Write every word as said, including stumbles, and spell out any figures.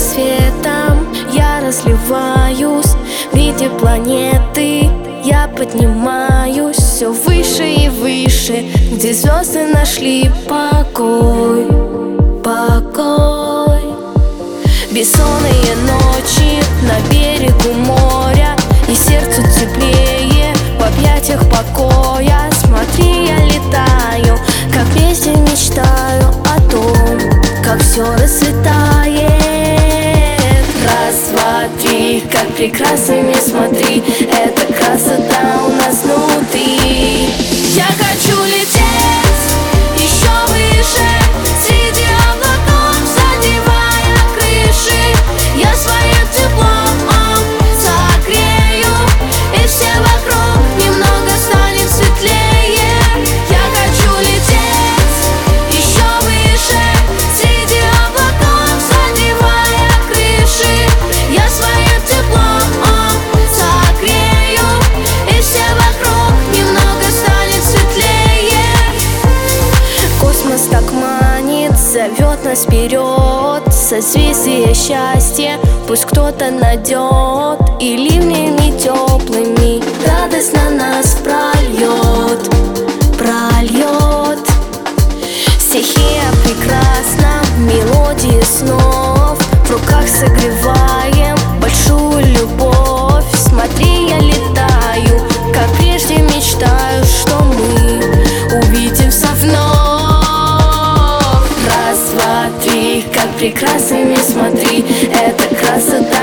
светом я разливаюсь, в виде планеты я поднимаюсь все выше и выше, где звезды нашли покой, покой. Бессонные ночи на берегу моря, и сердцу теплее в объятиях покоя. Смотри, я летаю, как вместе мечтаю о том, как все расцветает. Раз, два, три, как прекрасными смотри, эта красота у нас внутри. Я хочу лететь еще выше, среди облаков задевая крыши. Я своим теплом согрею, и все вокруг немного станет светлее. Я хочу лететь еще выше, среди облаков задевая крыши. Я своим теплом согрею, и все вокруг немного станет светлее. Космос так манит, зовет нас вперед, созвездие счастья пусть кто-то найдет, и ливнями теплыми радость на нас прольет, прольет. Стихия прекрасна, мелодии снов, в руках согреваем большую любовь. Смотри, я летаю, как прежде мечтаю, что мы увидимся вновь. Раз, два, три, как прекрасными смотри, эта красота